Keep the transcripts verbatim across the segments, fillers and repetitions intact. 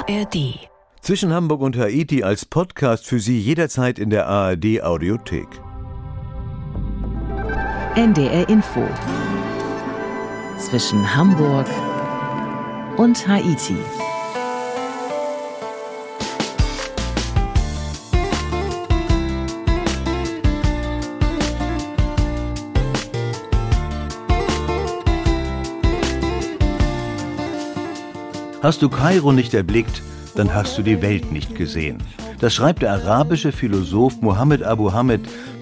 A R D. Zwischen Hamburg und Haiti als Podcast für Sie jederzeit in der A R D Audiothek. N D R Info. Zwischen Hamburg und Haiti. Hast du Kairo nicht erblickt, dann hast du die Welt nicht gesehen. Das schreibt der arabische Philosoph Mohammed Abu Hamid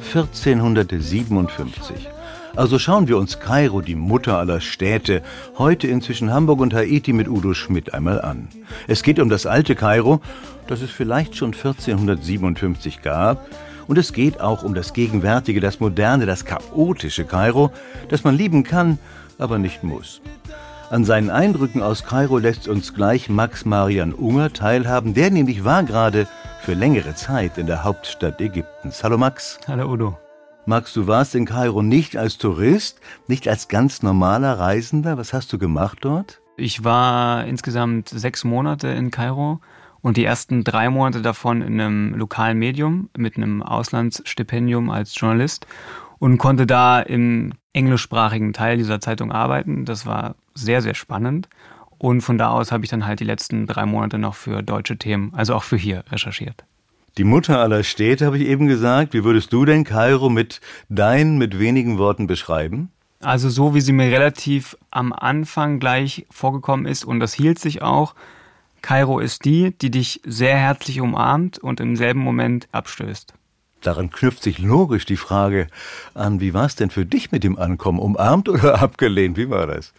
vierzehnhundertsiebenundfünfzig. Also schauen wir uns Kairo, die Mutter aller Städte, heute in Zwischen Hamburg und Haiti mit Udo Schmidt einmal an. Es geht um das alte Kairo, das es vielleicht schon vierzehnhundertsiebenundfünfzig gab. Und es geht auch um das gegenwärtige, das moderne, das chaotische Kairo, das man lieben kann, aber nicht muss. An seinen Eindrücken aus Kairo lässt uns gleich Max Marian Unger teilhaben. Der nämlich war gerade für längere Zeit in der Hauptstadt Ägyptens. Hallo Max. Hallo Udo. Max, du warst in Kairo nicht als Tourist, nicht als ganz normaler Reisender. Was hast du gemacht dort? Ich war insgesamt sechs Monate in Kairo und die ersten drei Monate davon in einem lokalen Medium mit einem Auslandsstipendium als Journalist und konnte da im englischsprachigen Teil dieser Zeitung arbeiten. Das war sehr, sehr spannend. Und von da aus habe ich dann halt die letzten drei Monate noch für deutsche Themen, also auch für hier, recherchiert. Die Mutter aller Städte, habe ich eben gesagt. Wie würdest du denn Kairo mit deinen, mit wenigen Worten beschreiben? Also so, wie sie mir relativ am Anfang gleich vorgekommen ist, und das hielt sich auch. Kairo ist die, die dich sehr herzlich umarmt und im selben Moment abstößt. Daran knüpft sich logisch die Frage an, wie war es denn für dich mit dem Ankommen? Umarmt oder abgelehnt? Wie war das?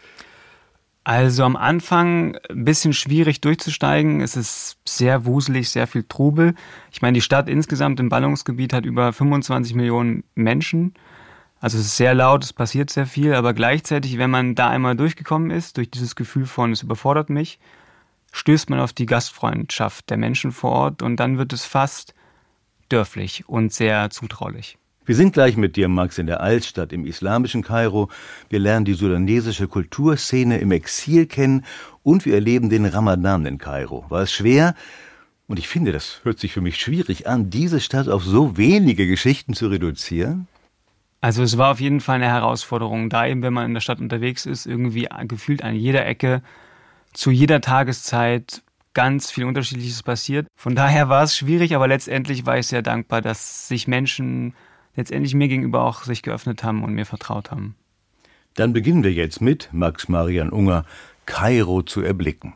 Also am Anfang ein bisschen schwierig durchzusteigen. Es ist sehr wuselig, sehr viel Trubel. Ich meine, die Stadt insgesamt im Ballungsgebiet hat über fünfundzwanzig Millionen Menschen. Also es ist sehr laut, es passiert sehr viel. Aber gleichzeitig, wenn man da einmal durchgekommen ist, durch dieses Gefühl von, es überfordert mich, stößt man auf die Gastfreundschaft der Menschen vor Ort und dann wird es fast dörflich und sehr zutraulich. Wir sind gleich mit dir, Max, in der Altstadt, im islamischen Kairo. Wir lernen die sudanesische Kulturszene im Exil kennen und wir erleben den Ramadan in Kairo. War es schwer? Und ich finde, das hört sich für mich schwierig an, diese Stadt auf so wenige Geschichten zu reduzieren. Also es war auf jeden Fall eine Herausforderung, da eben, wenn man in der Stadt unterwegs ist, irgendwie gefühlt an jeder Ecke, zu jeder Tageszeit ganz viel Unterschiedliches passiert. Von daher war es schwierig, aber letztendlich war ich sehr dankbar, dass sich Menschen letztendlich mir gegenüber auch sich geöffnet haben und mir vertraut haben. Dann beginnen wir jetzt mit Max Marian Unger, Kairo zu erblicken.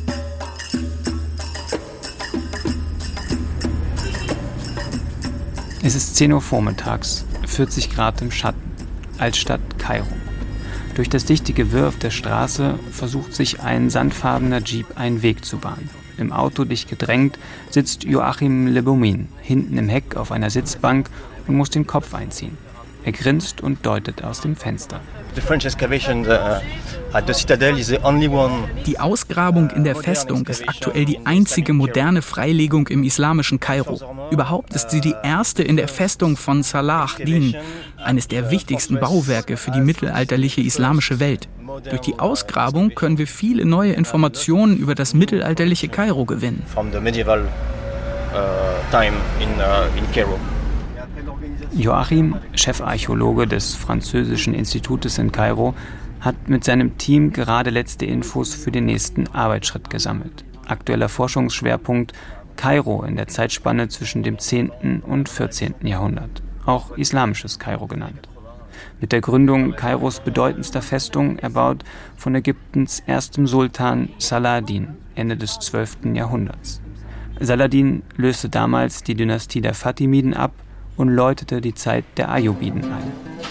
Es ist zehn Uhr vormittags, vierzig Grad im Schatten, Altstadt Kairo. Durch das dichte Gewirr auf der Straße versucht sich ein sandfarbener Jeep einen Weg zu bahnen. Im Auto, dicht gedrängt, sitzt Joachim Le Beaumin, hinten im Heck auf einer Sitzbank und muss den Kopf einziehen. Er grinst und deutet aus dem Fenster. Die Ausgrabung in der Festung ist aktuell die einzige moderne Freilegung im islamischen Kairo. Überhaupt ist sie die erste in der Festung von Salah ad-Din, eines der wichtigsten Bauwerke für die mittelalterliche islamische Welt. Durch die Ausgrabung können wir viele neue Informationen über das mittelalterliche Kairo gewinnen. Joachim, Chefarchäologe des Französischen Institutes in Kairo, hat mit seinem Team gerade letzte Infos für den nächsten Arbeitsschritt gesammelt. Aktueller Forschungsschwerpunkt Kairo in der Zeitspanne zwischen dem zehnten und vierzehnten Jahrhundert, auch islamisches Kairo genannt. Mit der Gründung Kairos bedeutendster Festung, erbaut von Ägyptens erstem Sultan Saladin Ende des zwölften Jahrhunderts. Saladin löste damals die Dynastie der Fatimiden ab und läutete die Zeit der Ayyubiden ein.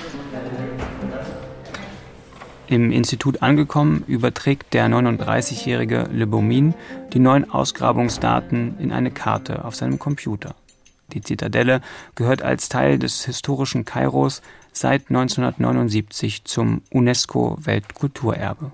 Im Institut angekommen, überträgt der neununddreißigjährige Le Beaumin die neuen Ausgrabungsdaten in eine Karte auf seinem Computer. Die Zitadelle gehört als Teil des historischen Kairos seit neunzehnhundertneunundsiebzig zum UNESCO-Weltkulturerbe.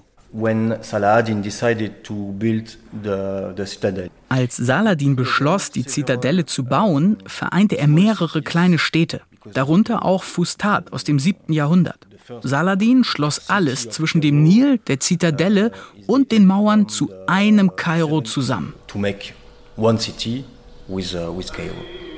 Als Saladin beschloss, die Zitadelle zu bauen, vereinte er mehrere kleine Städte, darunter auch Fustat aus dem siebten Jahrhundert. Saladin schloss alles zwischen dem Nil, der Zitadelle und den Mauern zu einem Kairo zusammen. To make one city with, uh, with Cairo.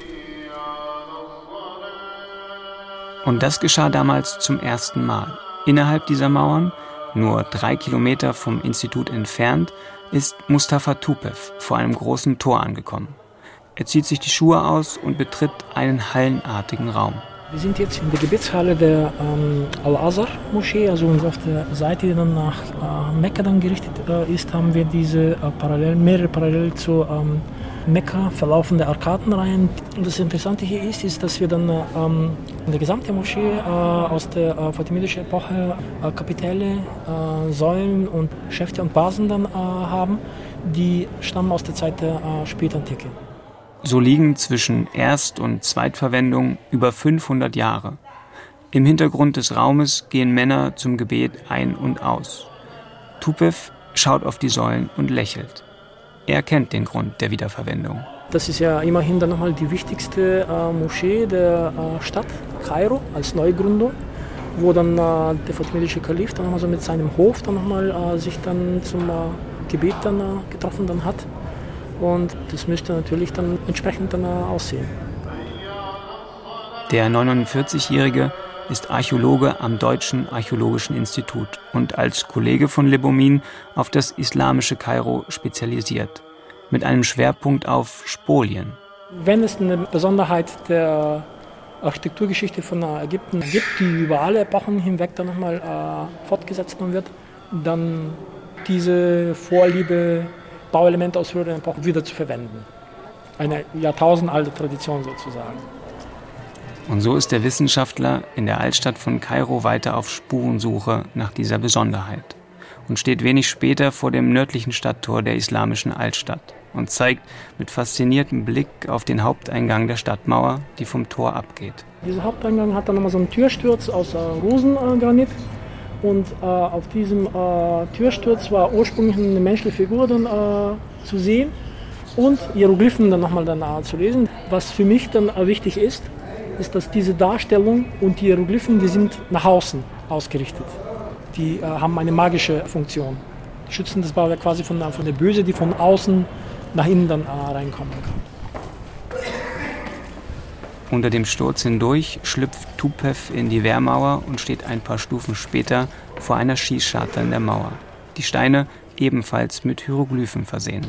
Und das geschah damals zum ersten Mal. Innerhalb dieser Mauern, nur drei Kilometer vom Institut entfernt, ist Mustafa Tupef vor einem großen Tor angekommen. Er zieht sich die Schuhe aus und betritt einen hallenartigen Raum. Wir sind jetzt in der Gebetshalle der ähm, Al-Azhar-Moschee, also auf der Seite, die dann nach äh, Mekka dann gerichtet äh, ist, haben wir diese äh, parallel, mehrere parallel zu ähm, Mekka verlaufende Arkadenreihen. Und das Interessante hier ist, ist, dass wir dann ähm, in der gesamten Moschee äh, aus der äh, fatimidischen Epoche äh, Kapitelle, äh, Säulen und Schäfte und Basen dann äh, haben, die stammen aus der Zeit der äh, Spätantike. So liegen zwischen Erst- und Zweitverwendung über fünfhundert Jahre. Im Hintergrund des Raumes gehen Männer zum Gebet ein und aus. Tupef schaut auf die Säulen und lächelt. Er kennt den Grund der Wiederverwendung. Das ist ja immerhin dann nochmal die wichtigste äh, Moschee der äh, Stadt Kairo als Neugründung, wo dann äh, der fatimidische Kalif dann also mit seinem Hof dann nochmal äh, sich dann zum äh, Gebet dann äh, getroffen dann hat. Und das müsste natürlich dann entsprechend dann aussehen. Der neunundvierzigjährige ist Archäologe am Deutschen Archäologischen Institut und als Kollege von Lebomin auf das islamische Kairo spezialisiert, mit einem Schwerpunkt auf Spolien. Wenn es eine Besonderheit der Architekturgeschichte von Ägypten gibt, die über alle Epochen hinweg dann nochmal äh, fortgesetzt wird, dann diese Vorliebe, Bauelemente aus früheren Epochen wieder zu verwenden. Eine jahrtausendalte Tradition sozusagen. Und so ist der Wissenschaftler in der Altstadt von Kairo weiter auf Spurensuche nach dieser Besonderheit und steht wenig später vor dem nördlichen Stadttor der islamischen Altstadt und zeigt mit fasziniertem Blick auf den Haupteingang der Stadtmauer, die vom Tor abgeht. Dieser Haupteingang hat dann nochmal so einen Türsturz aus äh, Rosengranit. Und äh, auf diesem äh, Türsturz war ursprünglich eine menschliche Figur dann äh, zu sehen und Hieroglyphen dann nochmal dann äh, zu lesen. Was für mich dann äh, wichtig ist, ist, dass diese Darstellung und die Hieroglyphen, die sind nach außen ausgerichtet. Die äh, haben eine magische Funktion. Die schützen das Bauwerk quasi von, von der Böse, die von außen nach innen dann äh, reinkommen kann. Unter dem Sturz hindurch schlüpft Tupef in die Wehrmauer und steht ein paar Stufen später vor einer Schießscharte in der Mauer. Die Steine ebenfalls mit Hieroglyphen versehen.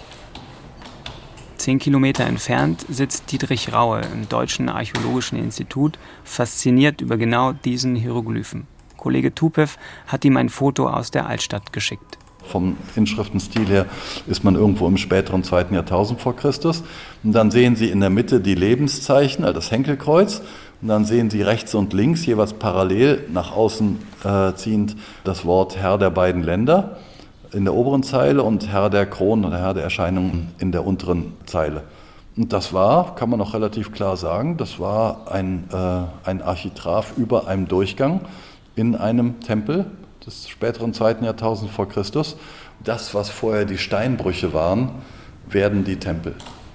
Zehn Kilometer entfernt sitzt Dietrich Raue im Deutschen Archäologischen Institut, fasziniert über genau diesen Hieroglyphen. Kollege Tupef hat ihm ein Foto aus der Altstadt geschickt. Vom Inschriftenstil her ist man irgendwo im späteren zweiten Jahrtausend vor Christus. Und dann sehen Sie in der Mitte die Lebenszeichen, also das Henkelkreuz. Und dann sehen Sie rechts und links jeweils parallel nach außen äh, ziehend das Wort Herr der beiden Länder in der oberen Zeile und Herr der Kronen oder Herr der Erscheinungen in der unteren Zeile. Und das war, kann man auch relativ klar sagen, das war ein, äh, ein Architrav über einem Durchgang in einem Tempel des späteren zweiten Jahrtausends vor Christus. Das, was vorher die Steinbrüche waren, werden die Tempel.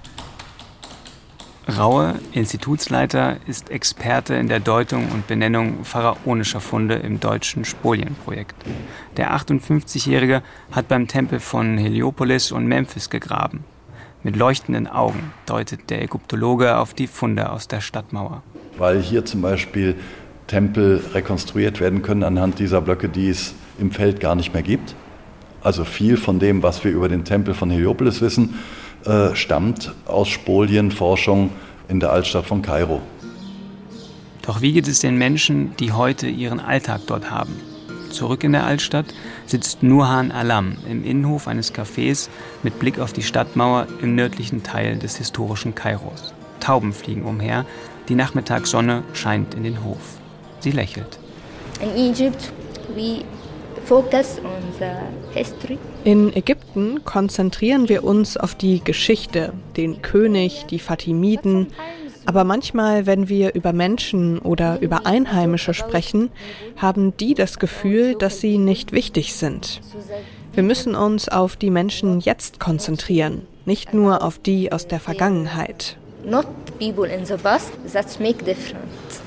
Raue, Institutsleiter, ist Experte in der Deutung und Benennung pharaonischer Funde im deutschen Spolienprojekt. Der achtundfünfzigjährige hat beim Tempel von Heliopolis und Memphis gegraben. Mit leuchtenden Augen deutet der Ägyptologe auf die Funde aus der Stadtmauer. Weil hier zum Beispiel Tempel rekonstruiert werden können anhand dieser Blöcke, die es im Feld gar nicht mehr gibt. Also viel von dem, was wir über den Tempel von Heliopolis wissen, äh, stammt aus Spolienforschung in der Altstadt von Kairo. Doch wie geht es den Menschen, die heute ihren Alltag dort haben? Zurück in der Altstadt sitzt Nurhan Alam im Innenhof eines Cafés mit Blick auf die Stadtmauer im nördlichen Teil des historischen Kairos. Tauben fliegen umher, die Nachmittagssonne scheint in den Hof. Sie lächelt. In Egypt we focus on the history. In Ägypten konzentrieren wir uns auf die Geschichte, den König, die Fatimiden. Aber manchmal, wenn wir über Menschen oder über Einheimische sprechen, haben die das Gefühl, dass sie nicht wichtig sind. Wir müssen uns auf die Menschen jetzt konzentrieren, nicht nur auf die aus der Vergangenheit. Not people in the past that make difference.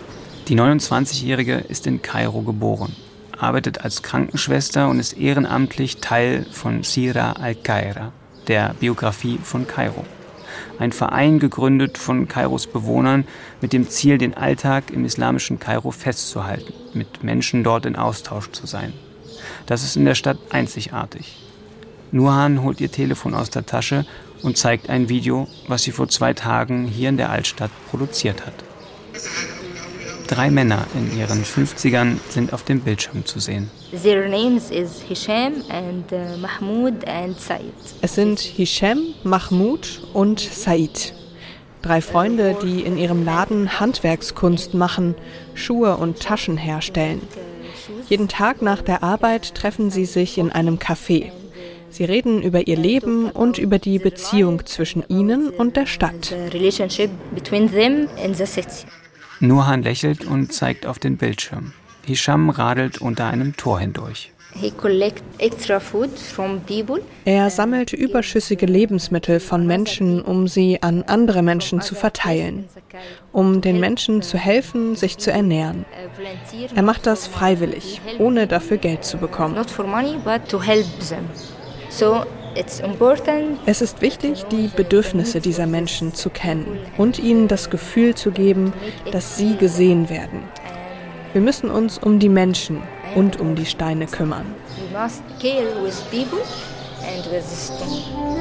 Die neunundzwanzigjährige ist in Kairo geboren, arbeitet als Krankenschwester und ist ehrenamtlich Teil von Sira al-Kaira, der Biografie von Kairo. Ein Verein gegründet von Kairos Bewohnern mit dem Ziel, den Alltag im islamischen Kairo festzuhalten, mit Menschen dort in Austausch zu sein. Das ist in der Stadt einzigartig. Nurhan holt ihr Telefon aus der Tasche und zeigt ein Video, was sie vor zwei Tagen hier in der Altstadt produziert hat. Drei Männer in ihren fünfzigern sind auf dem Bildschirm zu sehen. Their names is Hisham and uh, Mahmoud and Said. Es sind Hisham, Mahmoud und Said. Drei Freunde, die in ihrem Laden Handwerkskunst machen, Schuhe und Taschen herstellen. Jeden Tag nach der Arbeit treffen sie sich in einem Café. Sie reden über ihr Leben und über die Beziehung zwischen ihnen und der Stadt. Relationship between them and the city. Nurhan lächelt und zeigt auf den Bildschirm. Hisham radelt unter einem Tor hindurch. He collect extra food from people. Er sammelt überschüssige Lebensmittel von Menschen, um sie an andere Menschen zu verteilen, um den Menschen zu helfen, sich zu ernähren. Er macht das freiwillig, ohne dafür Geld zu bekommen. Not for money, but to help them. So it's important. Es ist wichtig, die Bedürfnisse dieser Menschen zu kennen und ihnen das Gefühl zu geben, dass sie gesehen werden. Wir müssen uns um die Menschen und um die Steine kümmern. We must care with people and with the stone.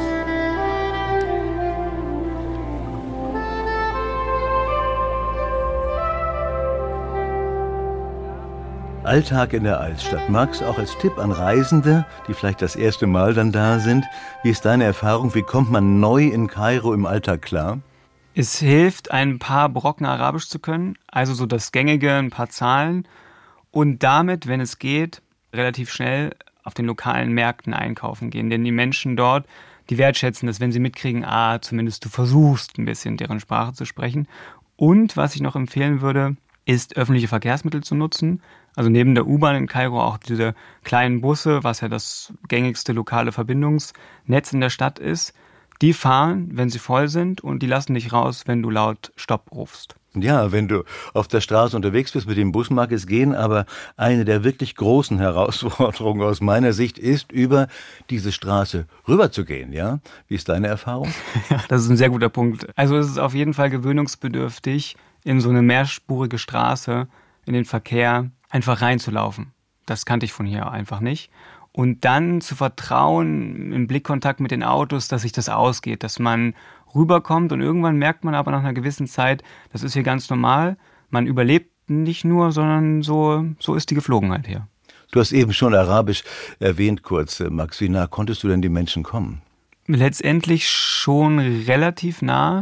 Alltag in der Altstadt. Max, auch als Tipp an Reisende, die vielleicht das erste Mal dann da sind. Wie ist deine Erfahrung? Wie kommt man neu in Kairo im Alltag klar? Es hilft, ein paar Brocken Arabisch zu können, also so das Gängige, ein paar Zahlen. Und damit, wenn es geht, relativ schnell auf den lokalen Märkten einkaufen gehen. Denn die Menschen dort, die wertschätzen das, wenn sie mitkriegen, ah, zumindest du versuchst ein bisschen deren Sprache zu sprechen. Und was ich noch empfehlen würde, ist öffentliche Verkehrsmittel zu nutzen. Also neben der U-Bahn in Kairo auch diese kleinen Busse, was ja das gängigste lokale Verbindungsnetz in der Stadt ist. Die fahren, wenn sie voll sind, und die lassen dich raus, wenn du laut Stopp rufst. Ja, wenn du auf der Straße unterwegs bist mit dem Bus, mag es gehen, aber eine der wirklich großen Herausforderungen aus meiner Sicht ist, über diese Straße rüberzugehen, ja? Wie ist deine Erfahrung? Ja, das ist ein sehr guter Punkt. Also es ist auf jeden Fall gewöhnungsbedürftig, in so eine mehrspurige Straße, in den Verkehr einfach reinzulaufen. Das kannte ich von hier einfach nicht. Und dann zu vertrauen im Blickkontakt mit den Autos, dass sich das ausgeht, dass man rüberkommt, und irgendwann merkt man aber nach einer gewissen Zeit, das ist hier ganz normal. Man überlebt nicht nur, sondern so, so ist die Geflogenheit hier. Du hast eben schon Arabisch erwähnt kurz, Max. Wie nah konntest du denn die Menschen kommen? Letztendlich schon relativ nah.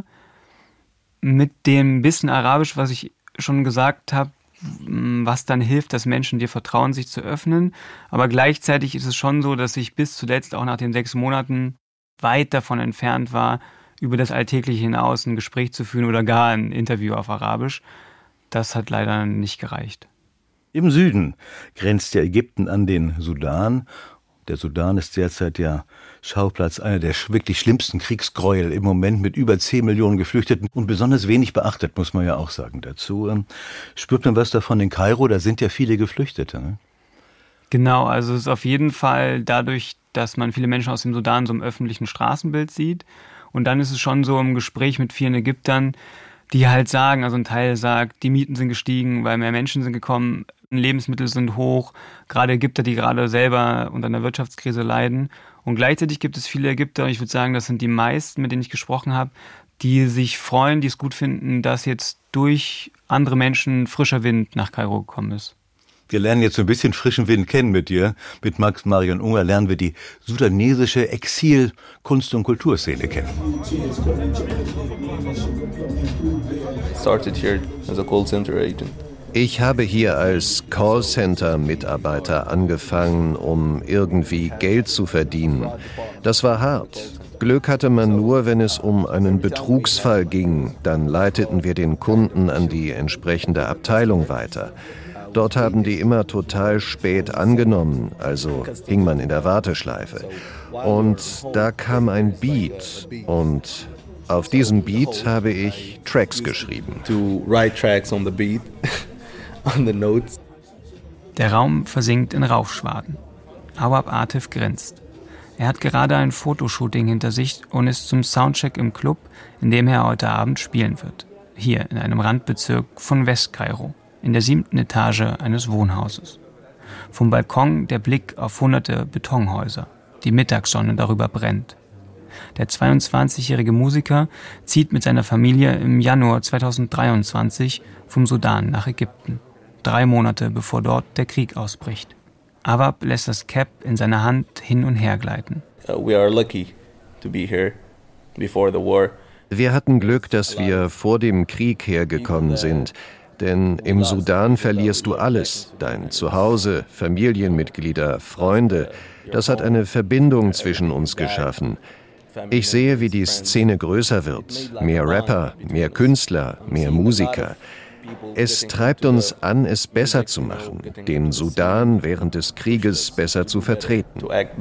Mit dem bisschen Arabisch, was ich schon gesagt habe, was dann hilft, dass Menschen dir vertrauen, sich zu öffnen. Aber gleichzeitig ist es schon so, dass ich bis zuletzt auch nach den sechs Monaten weit davon entfernt war, über das Alltägliche hinaus ein Gespräch zu führen oder gar ein Interview auf Arabisch. Das hat leider nicht gereicht. Im Süden grenzt ja Ägypten an den Sudan. Der Sudan ist derzeit ja Schauplatz einer der wirklich schlimmsten Kriegsgräuel im Moment mit über zehn Millionen Geflüchteten und besonders wenig beachtet, muss man ja auch sagen dazu. Spürt man was davon in Kairo? Da sind ja viele Geflüchtete, ne? Genau, also es ist auf jeden Fall dadurch, dass man viele Menschen aus dem Sudan so im öffentlichen Straßenbild sieht. Und dann ist es schon so im Gespräch mit vielen Ägyptern, die halt sagen, also ein Teil sagt, die Mieten sind gestiegen, weil mehr Menschen sind gekommen, Lebensmittel sind hoch, gerade Ägypter, die gerade selber unter einer Wirtschaftskrise leiden. Und gleichzeitig gibt es viele Ägypter, und ich würde sagen, das sind die meisten, mit denen ich gesprochen habe, die sich freuen, die es gut finden, dass jetzt durch andere Menschen frischer Wind nach Kairo gekommen ist. Wir lernen jetzt so ein bisschen frischen Wind kennen mit dir. Mit Max Marion Unger lernen wir die sudanesische Exil-, Kunst- und Kulturszene kennen. Started here as a call center agent. Ich habe hier als Callcenter-Mitarbeiter angefangen, um irgendwie Geld zu verdienen. Das war hart. Glück hatte man nur, wenn es um einen Betrugsfall ging. Dann leiteten wir den Kunden an die entsprechende Abteilung weiter. Dort haben die immer total spät angenommen, also hing man in der Warteschleife. Und da kam ein Beat, und auf diesem Beat habe ich Tracks geschrieben. To write tracks on the beat. on the notes. Der Raum versinkt in Rauchschwaden. Awab Atif grinst. Er hat gerade ein Fotoshooting hinter sich und ist zum Soundcheck im Club, in dem er heute Abend spielen wird. Hier in einem Randbezirk von Westkairo, in der siebten Etage eines Wohnhauses. Vom Balkon der Blick auf hunderte Betonhäuser. Die Mittagssonne darüber brennt. Der zweiundzwanzigjährige Musiker zieht mit seiner Familie im Januar zweitausenddreiundzwanzig vom Sudan nach Ägypten. Drei Monate bevor dort der Krieg ausbricht. Awab lässt das Cap in seiner Hand hin und her gleiten. We are lucky to be here before the war. Wir hatten Glück, dass wir vor dem Krieg hergekommen sind. Denn im Sudan verlierst du alles. Dein Zuhause, Familienmitglieder, Freunde. Das hat eine Verbindung zwischen uns geschaffen. Ich sehe, wie die Szene größer wird. Mehr Rapper, mehr Künstler, mehr Musiker. Es treibt uns an, es besser zu machen, den Sudan während des Krieges besser zu vertreten.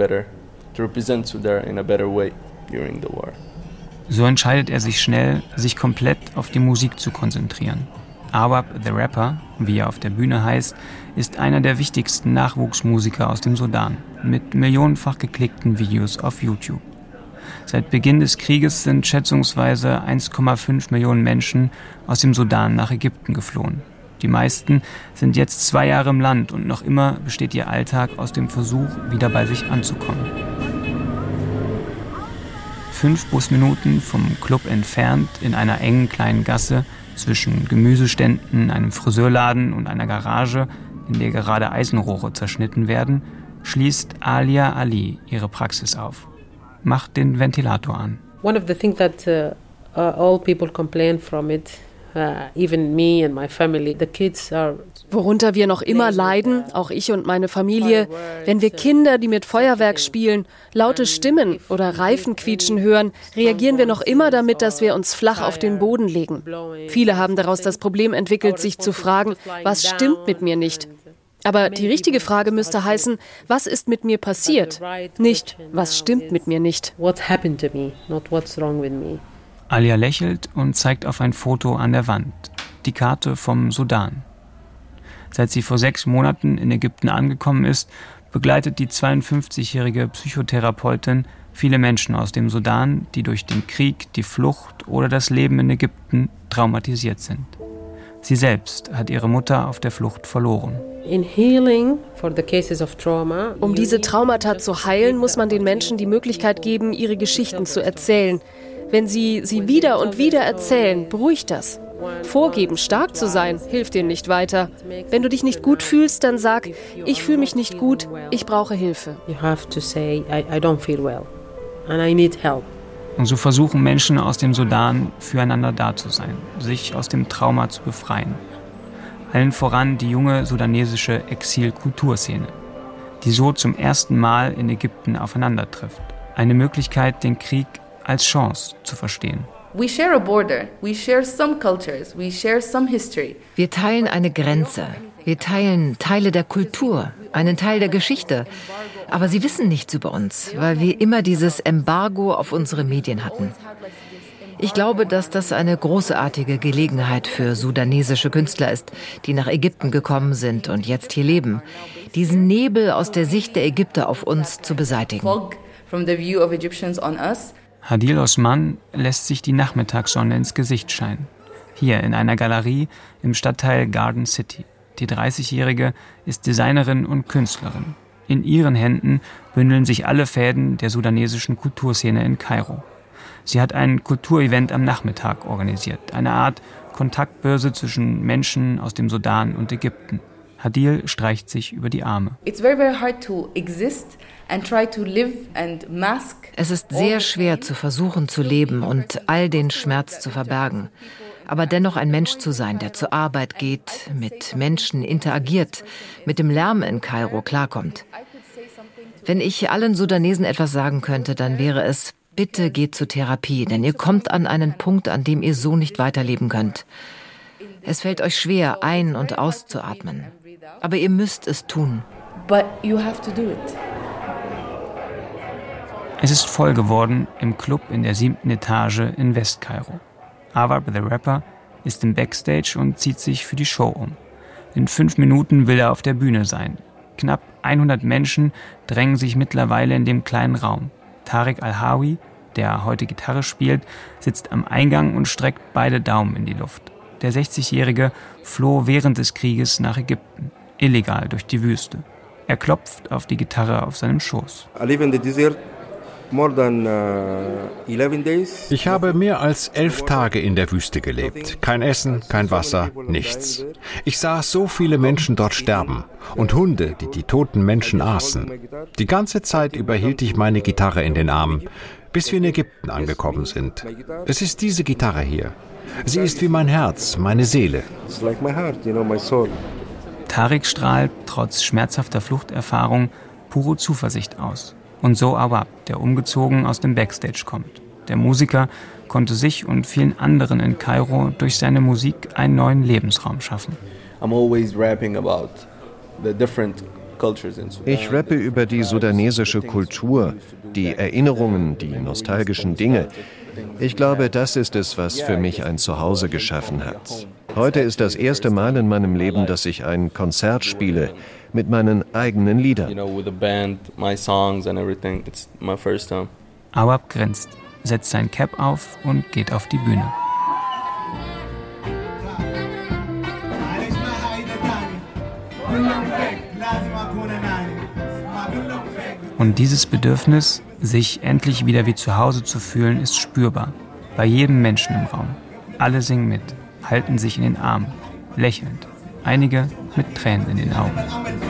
So entscheidet er sich schnell, sich komplett auf die Musik zu konzentrieren. Awab the Rapper, wie er auf der Bühne heißt, ist einer der wichtigsten Nachwuchsmusiker aus dem Sudan, mit millionenfach geklickten Videos auf YouTube. Seit Beginn des Krieges sind schätzungsweise eins Komma fünf Millionen Menschen aus dem Sudan nach Ägypten geflohen. Die meisten sind jetzt zwei Jahre im Land und noch immer besteht ihr Alltag aus dem Versuch, wieder bei sich anzukommen. Fünf Busminuten vom Club entfernt, in einer engen kleinen Gasse zwischen Gemüseständen, einem Friseurladen und einer Garage, in der gerade Eisenrohre zerschnitten werden, schließt Alia Ali ihre Praxis auf. Macht den Ventilator an. One of the things that uh, uh, all people complain from it, uh, even me and my family, the kids are. Worunter wir noch immer leiden, auch ich und meine Familie, wenn wir Kinder, die mit Feuerwerk spielen, laute Stimmen oder Reifen quietschen hören, reagieren wir noch immer damit, dass wir uns flach auf den Boden legen. Viele haben daraus das Problem entwickelt, sich zu fragen, was stimmt mit mir nicht? Aber die richtige Frage müsste heißen, was ist mit mir passiert? Nicht, was stimmt mit mir nicht? Alia lächelt und zeigt auf ein Foto an der Wand, die Karte vom Sudan. Seit sie vor sechs Monaten in Ägypten angekommen ist, begleitet die zweiundfünfzigjährige Psychotherapeutin viele Menschen aus dem Sudan, die durch den Krieg, die Flucht oder das Leben in Ägypten traumatisiert sind. Sie selbst hat ihre Mutter auf der Flucht verloren. Um diese Traumata zu heilen, muss man den Menschen die Möglichkeit geben, ihre Geschichten zu erzählen. Wenn sie sie wieder und wieder erzählen, beruhigt das. Vorgeben, stark zu sein, hilft dir nicht weiter. Wenn du dich nicht gut fühlst, dann sag, ich fühle mich nicht gut, ich brauche Hilfe. Und so versuchen Menschen aus dem Sudan, füreinander da zu sein, sich aus dem Trauma zu befreien. Allen voran die junge sudanesische Exil-Kulturszene, die so zum ersten Mal in Ägypten aufeinandertrifft. Eine Möglichkeit, den Krieg als Chance zu verstehen. We share a border, we share some cultures, we share some history. Wir teilen eine Grenze, wir teilen Teile der Kultur, einen Teil der Geschichte. Aber sie wissen nichts über uns, weil wir immer dieses Embargo auf unsere Medien hatten. Ich glaube, dass das eine großartige Gelegenheit für sudanesische Künstler ist, die nach Ägypten gekommen sind und jetzt hier leben, diesen Nebel aus der Sicht der Ägypter auf uns zu beseitigen. Hadil Osman lässt sich die Nachmittagssonne ins Gesicht scheinen. Hier in einer Galerie im Stadtteil Garden City. Die dreißigjährige ist Designerin und Künstlerin. In ihren Händen bündeln sich alle Fäden der sudanesischen Kulturszene in Kairo. Sie hat ein Kulturevent am Nachmittag organisiert, eine Art Kontaktbörse zwischen Menschen aus dem Sudan und Ägypten. Hadil streicht sich über die Arme. It's very, very hard to exist and try to live and mask. Es ist sehr schwer zu versuchen zu leben und all den Schmerz zu verbergen. Aber dennoch ein Mensch zu sein, der zur Arbeit geht, mit Menschen interagiert, mit dem Lärm in Kairo klarkommt. Wenn ich allen Sudanesen etwas sagen könnte, dann wäre es, bitte geht zur Therapie, denn ihr kommt an einen Punkt, an dem ihr so nicht weiterleben könnt. Es fällt euch schwer, ein- und auszuatmen. Aber ihr müsst es tun. But you have to do it. Es ist voll geworden im Club in der siebten Etage in Westkairo. Awab the Rapper ist im Backstage und zieht sich für die Show um. In fünf Minuten will er auf der Bühne sein. Knapp hundert Menschen drängen sich mittlerweile in dem kleinen Raum. Tarek Al-Hawi, der heute Gitarre spielt, sitzt am Eingang und streckt beide Daumen in die Luft. Der sechzigjährige floh während des Krieges nach Ägypten, illegal durch die Wüste. Er klopft auf die Gitarre auf seinem Schoß. Ich habe mehr als elf Tage in der Wüste gelebt. Kein Essen, kein Wasser, nichts. Ich sah so viele Menschen dort sterben und Hunde, die die toten Menschen aßen. Die ganze Zeit über hielt ich meine Gitarre in den Armen, bis wir in Ägypten angekommen sind. Es ist diese Gitarre hier. Sie ist wie mein Herz, meine Seele. Tarek strahlt trotz schmerzhafter Fluchterfahrung pure Zuversicht aus. Und so Awab, der umgezogen aus dem Backstage kommt. Der Musiker konnte sich und vielen anderen in Kairo durch seine Musik einen neuen Lebensraum schaffen. Ich rappe über die sudanesische Kultur, die Erinnerungen, die nostalgischen Dinge. Ich glaube, das ist es, was für mich ein Zuhause geschaffen hat. Heute ist das erste Mal in meinem Leben, dass ich ein Konzert spiele mit meinen eigenen Liedern. Awab grinst, setzt sein Cap auf und geht auf die Bühne. Und dieses Bedürfnis, sich endlich wieder wie zu Hause zu fühlen, ist spürbar. Bei jedem Menschen im Raum. Alle singen mit, halten sich in den Armen, lächelnd. Einige mit Tränen in den Augen.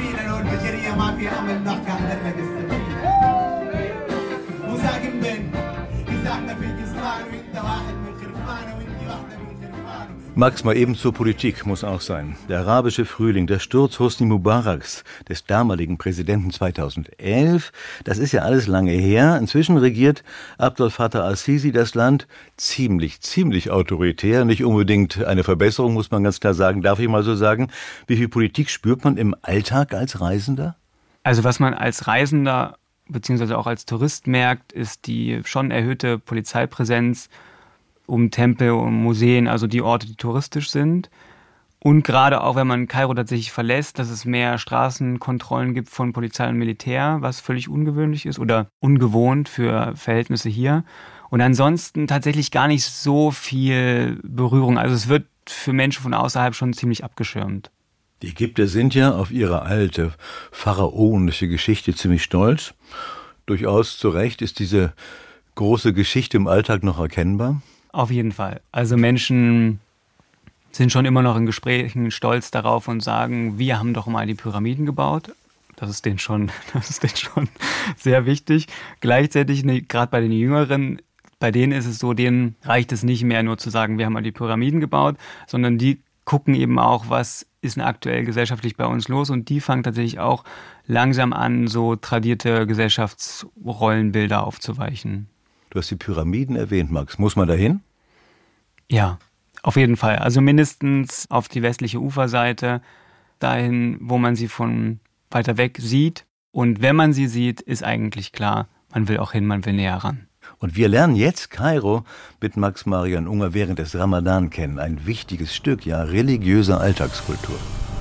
Max, mal eben zur Politik, muss auch sein. Der arabische Frühling, der Sturz Hosni Mubaraks, des damaligen Präsidenten zweitausendelf, das ist ja alles lange her. Inzwischen regiert Abdel Fattah al-Sisi das Land ziemlich, ziemlich autoritär. Nicht unbedingt eine Verbesserung, muss man ganz klar sagen, darf ich mal so sagen. Wie viel Politik spürt man im Alltag als Reisender? Also was man als Reisender beziehungsweise auch als Tourist merkt, ist die schon erhöhte Polizeipräsenz um Tempel, um Museen, also die Orte, die touristisch sind. Und gerade auch, wenn man Kairo tatsächlich verlässt, dass es mehr Straßenkontrollen gibt von Polizei und Militär, was völlig ungewöhnlich ist oder ungewohnt für Verhältnisse hier. Und ansonsten tatsächlich gar nicht so viel Berührung. Also es wird für Menschen von außerhalb schon ziemlich abgeschirmt. Die Ägypter sind ja auf ihre alte pharaonische Geschichte ziemlich stolz. Durchaus zu Recht. Ist diese große Geschichte im Alltag noch erkennbar? Auf jeden Fall. Also Menschen sind schon immer noch in Gesprächen stolz darauf und sagen, wir haben doch mal die Pyramiden gebaut. Das ist denen schon, das ist denen schon sehr wichtig. Gleichzeitig, gerade bei den Jüngeren, bei denen ist es so, denen reicht es nicht mehr nur zu sagen, wir haben mal die Pyramiden gebaut, sondern die gucken eben auch, was ist denn aktuell gesellschaftlich bei uns los, und die fangen tatsächlich auch langsam an, so tradierte Gesellschaftsrollenbilder aufzuweichen. Du hast die Pyramiden erwähnt, Max. Muss man da hin? Ja, auf jeden Fall. Also mindestens auf die westliche Uferseite, dahin, wo man sie von weiter weg sieht. Und wenn man sie sieht, ist eigentlich klar, man will auch hin, man will näher ran. Und wir lernen jetzt Kairo mit Max Marian Unger während des Ramadan kennen. Ein wichtiges Stück, ja, religiöser Alltagskultur.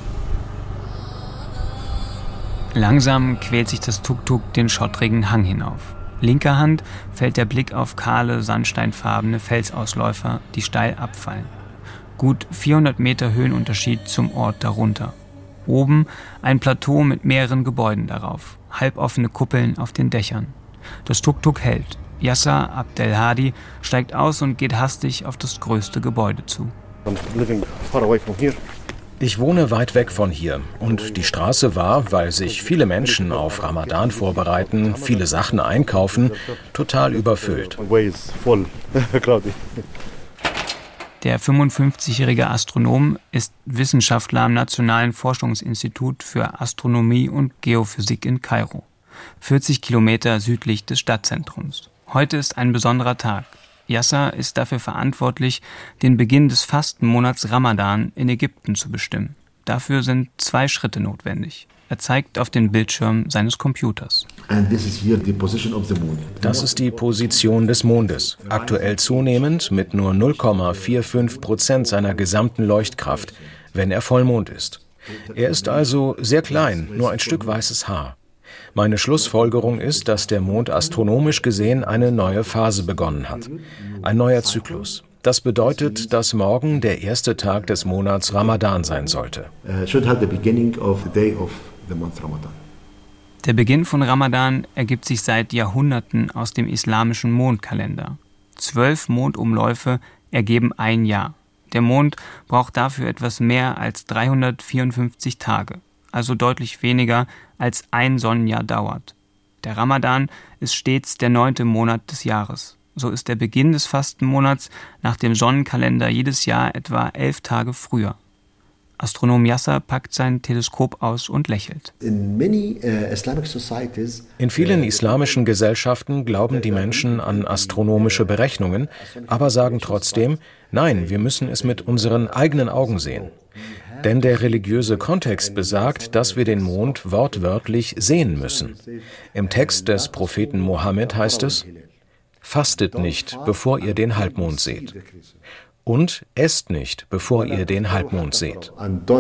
Langsam quält sich das Tuk-Tuk den schottrigen Hang hinauf. Linker Hand fällt der Blick auf kahle, sandsteinfarbene Felsausläufer, die steil abfallen. Gut vierhundert Meter Höhenunterschied zum Ort darunter. Oben ein Plateau mit mehreren Gebäuden darauf, halboffene Kuppeln auf den Dächern. Das Tuk-Tuk hält. Yasser Abdelhadi steigt aus und geht hastig auf das größte Gebäude zu. Ich wohne weit weg von hier und die Straße war, weil sich viele Menschen auf Ramadan vorbereiten, viele Sachen einkaufen, total überfüllt. Der fünfundfünfzigjährige Astronom ist Wissenschaftler am Nationalen Forschungsinstitut für Astronomie und Geophysik in Kairo, vierzig Kilometer südlich des Stadtzentrums. Heute ist ein besonderer Tag. Yasser ist dafür verantwortlich, den Beginn des Fastenmonats Ramadan in Ägypten zu bestimmen. Dafür sind zwei Schritte notwendig. Er zeigt auf den Bildschirm seines Computers. Das ist die Position des Mondes, aktuell zunehmend mit nur null Komma fünfundvierzig Prozent seiner gesamten Leuchtkraft, wenn er Vollmond ist. Er ist also sehr klein, nur ein Stück weißes Haar. Meine Schlussfolgerung ist, dass der Mond astronomisch gesehen eine neue Phase begonnen hat. Ein neuer Zyklus. Das bedeutet, dass morgen der erste Tag des Monats Ramadan sein sollte. Der Beginn von Ramadan ergibt sich seit Jahrhunderten aus dem islamischen Mondkalender. Zwölf Mondumläufe ergeben ein Jahr. Der Mond braucht dafür etwas mehr als dreihundertvierundfünfzig Tage, also deutlich weniger als ein Sonnenjahr dauert. Der Ramadan ist stets der neunte Monat des Jahres. So ist der Beginn des Fastenmonats nach dem Sonnenkalender jedes Jahr etwa elf Tage früher. Astronom Yasser packt sein Teleskop aus und lächelt. In vielen islamischen Gesellschaften glauben die Menschen an astronomische Berechnungen, aber sagen trotzdem, nein, wir müssen es mit unseren eigenen Augen sehen. Denn der religiöse Kontext besagt, dass wir den Mond wortwörtlich sehen müssen. Im Text des Propheten Mohammed heißt es: Fastet nicht, bevor ihr den Halbmond seht. Und esst nicht, bevor ihr den Halbmond seht.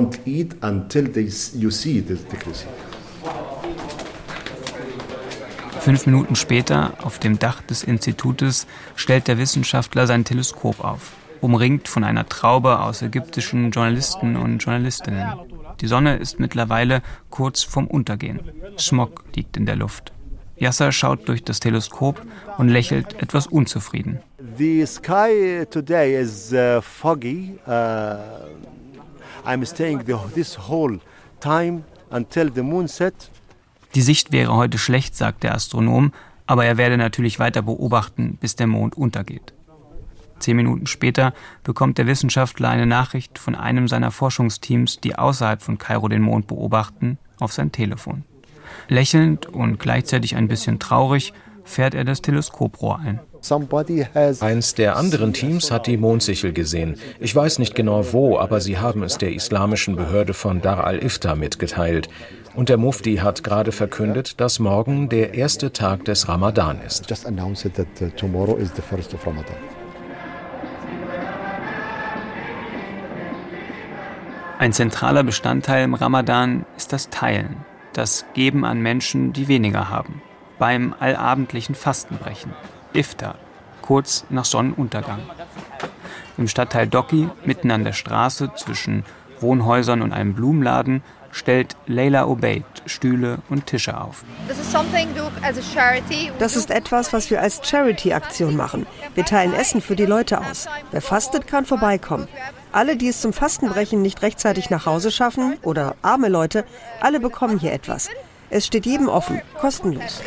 Fünf Minuten später, auf dem Dach des Institutes, stellt der Wissenschaftler sein Teleskop auf, umringt von einer Traube aus ägyptischen Journalisten und Journalistinnen. Die Sonne ist mittlerweile kurz vorm Untergehen. Smog liegt in der Luft. Yasser schaut durch das Teleskop und lächelt etwas unzufrieden. The sky today is uh, foggy. Uh, I'm staying the, this whole time until the moon set. Die Sicht wäre heute schlecht, sagt der Astronom, aber er werde natürlich weiter beobachten, bis der Mond untergeht. Zehn Minuten später bekommt der Wissenschaftler eine Nachricht von einem seiner Forschungsteams, die außerhalb von Kairo den Mond beobachten, auf sein Telefon. Lächelnd und gleichzeitig ein bisschen traurig fährt er das Teleskoprohr ein. Eins der anderen Teams hat die Mondsichel gesehen. Ich weiß nicht genau wo, aber sie haben es der islamischen Behörde von Dar al-Ifta mitgeteilt. Und der Mufti hat gerade verkündet, dass morgen der erste Tag des Ramadan ist. Ein zentraler Bestandteil im Ramadan ist das Teilen, das Geben an Menschen, die weniger haben. Beim allabendlichen Fastenbrechen, Iftar, kurz nach Sonnenuntergang. Im Stadtteil Dokki, mitten an der Straße zwischen Wohnhäusern und einem Blumenladen, stellt Leila Obeid Stühle und Tische auf. Das ist etwas, was wir als Charity-Aktion machen. Wir teilen Essen für die Leute aus. Wer fastet, kann vorbeikommen. Alle, die es zum Fastenbrechen nicht rechtzeitig nach Hause schaffen oder arme Leute, alle bekommen hier etwas. Es steht jedem offen, kostenlos.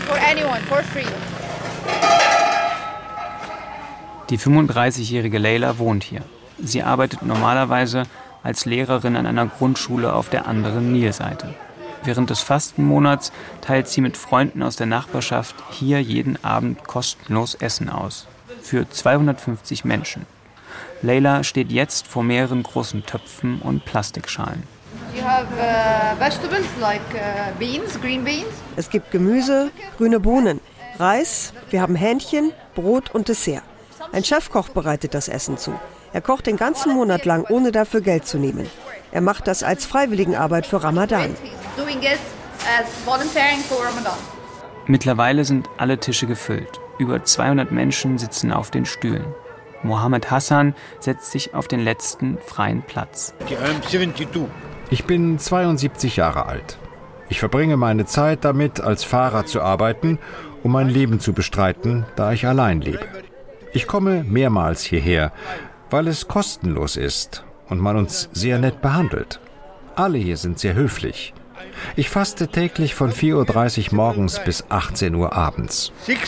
Die fünfunddreißigjährige Leila wohnt hier. Sie arbeitet normalerweise als Lehrerin an einer Grundschule auf der anderen Nilseite. Während des Fastenmonats teilt sie mit Freunden aus der Nachbarschaft hier jeden Abend kostenlos Essen aus. Für zweihundertfünfzig Menschen. Leila steht jetzt vor mehreren großen Töpfen und Plastikschalen. Es gibt Gemüse, grüne Bohnen, Reis, wir haben Hähnchen, Brot und Dessert. Ein Chefkoch bereitet das Essen zu. Er kocht den ganzen Monat lang, ohne dafür Geld zu nehmen. Er macht das als Freiwilligenarbeit für Ramadan. Mittlerweile sind alle Tische gefüllt. Über zweihundert Menschen sitzen auf den Stühlen. Mohammed Hassan setzt sich auf den letzten freien Platz. Ich bin zweiundsiebzig Jahre alt. Ich verbringe meine Zeit damit, als Fahrer zu arbeiten, um mein Leben zu bestreiten, da ich allein lebe. Ich komme mehrmals hierher, weil es kostenlos ist und man uns sehr nett behandelt. Alle hier sind sehr höflich. Ich faste täglich von vier Uhr dreißig morgens bis achtzehn Uhr abends.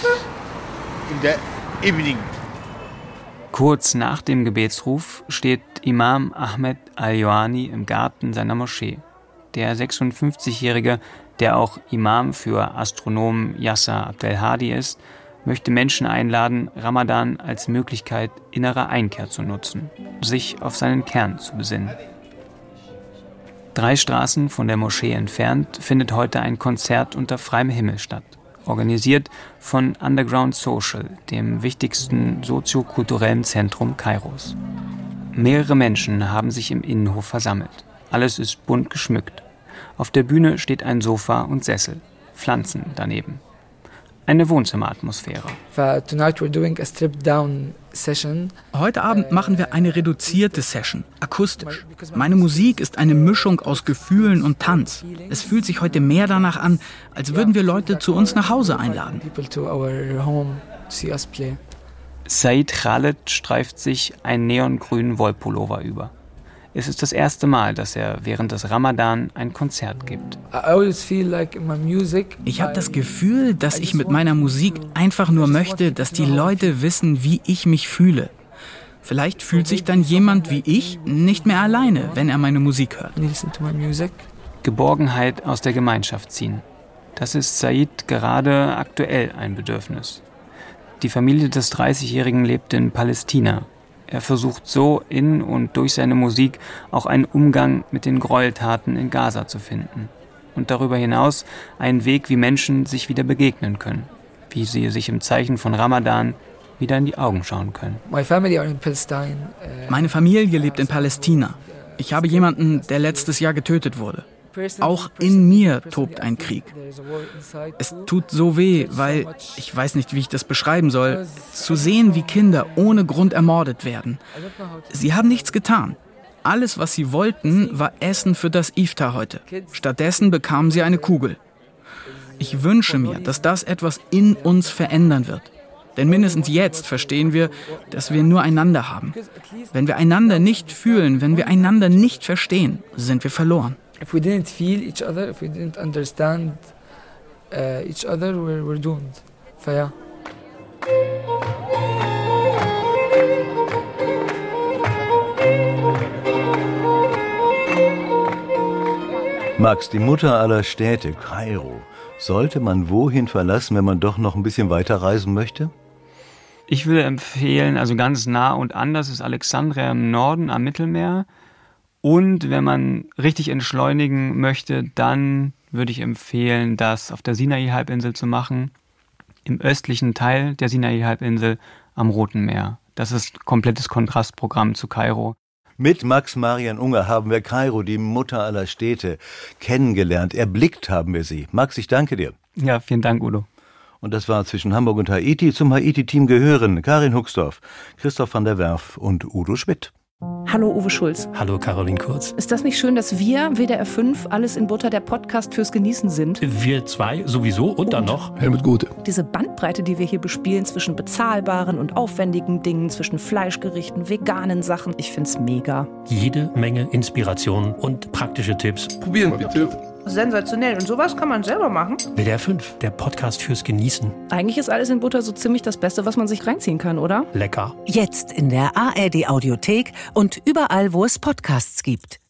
Kurz nach dem Gebetsruf steht Imam Ahmed Al-Yoani im Garten seiner Moschee. Der sechsundfünfzigjährige, der auch Imam für Astronom Yasser Abdelhadi ist, möchte Menschen einladen, Ramadan als Möglichkeit innerer Einkehr zu nutzen, sich auf seinen Kern zu besinnen. Drei Straßen von der Moschee entfernt findet heute ein Konzert unter freiem Himmel statt, organisiert von Underground Social, dem wichtigsten soziokulturellen Zentrum Kairos. Mehrere Menschen haben sich im Innenhof versammelt. Alles ist bunt geschmückt. Auf der Bühne steht ein Sofa und Sessel, Pflanzen daneben. Eine Wohnzimmeratmosphäre. Heute Abend machen wir eine reduzierte Session, akustisch. Meine Musik ist eine Mischung aus Gefühlen und Tanz. Es fühlt sich heute mehr danach an, als würden wir Leute zu uns nach Hause einladen. Said Khaled streift sich einen neongrünen Wollpullover über. Es ist das erste Mal, dass er während des Ramadan ein Konzert gibt. Ich habe das Gefühl, dass ich mit meiner Musik einfach nur möchte, dass die Leute wissen, wie ich mich fühle. Vielleicht fühlt sich dann jemand wie ich nicht mehr alleine, wenn er meine Musik hört. Geborgenheit aus der Gemeinschaft ziehen. Das ist Said gerade aktuell ein Bedürfnis. Die Familie des dreißigjährigen lebt in Palästina. Er versucht so in und durch seine Musik auch einen Umgang mit den Gräueltaten in Gaza zu finden. Und darüber hinaus einen Weg, wie Menschen sich wieder begegnen können. Wie sie sich im Zeichen von Ramadan wieder in die Augen schauen können. Meine Familie lebt in Palästina. Ich habe jemanden, der letztes Jahr getötet wurde. Auch in mir tobt ein Krieg. Es tut so weh, weil, ich weiß nicht, wie ich das beschreiben soll, zu sehen, wie Kinder ohne Grund ermordet werden. Sie haben nichts getan. Alles, was sie wollten, war Essen für das Iftar heute. Stattdessen bekamen sie eine Kugel. Ich wünsche mir, dass das etwas in uns verändern wird. Denn mindestens jetzt verstehen wir, dass wir nur einander haben. Wenn wir einander nicht fühlen, wenn wir einander nicht verstehen, sind wir verloren. If we didn't feel each other, if we didn't understand uh, each other, we're, we're doomed. فيا. Max, die Mutter aller Städte, Kairo. Sollte man wohin verlassen, wenn man doch noch ein bisschen weiter reisen möchte? Ich würde empfehlen, also ganz nah und anders ist Alexandria im Norden am Mittelmeer. Und wenn man richtig entschleunigen möchte, dann würde ich empfehlen, das auf der Sinai-Halbinsel zu machen, im östlichen Teil der Sinai-Halbinsel am Roten Meer. Das ist ein komplettes Kontrastprogramm zu Kairo. Mit Max Marian Unger haben wir Kairo, die Mutter aller Städte, kennengelernt. Erblickt haben wir sie. Max, ich danke dir. Ja, vielen Dank, Udo. Und das war zwischen Hamburg und Haiti. Zum Haiti-Team gehören Karin Huxdorf, Christoph van der Werf und Udo Schmidt. Hallo Uwe Schulz. Hallo Caroline Kurz. Ist das nicht schön, dass wir, W D R fünf, alles in Butter, der Podcast fürs Genießen sind? Wir zwei sowieso und, und dann noch Helmut Gute. Diese Bandbreite, die wir hier bespielen zwischen bezahlbaren und aufwendigen Dingen, zwischen Fleischgerichten, veganen Sachen, ich find's mega. Jede Menge Inspiration und praktische Tipps. Probieren wir bitte. Sensationell. Und sowas kann man selber machen? W D R fünf, der Podcast fürs Genießen. Eigentlich ist alles in Butter so ziemlich das Beste, was man sich reinziehen kann, oder? Lecker. Jetzt in der A R D Audiothek und überall, wo es Podcasts gibt.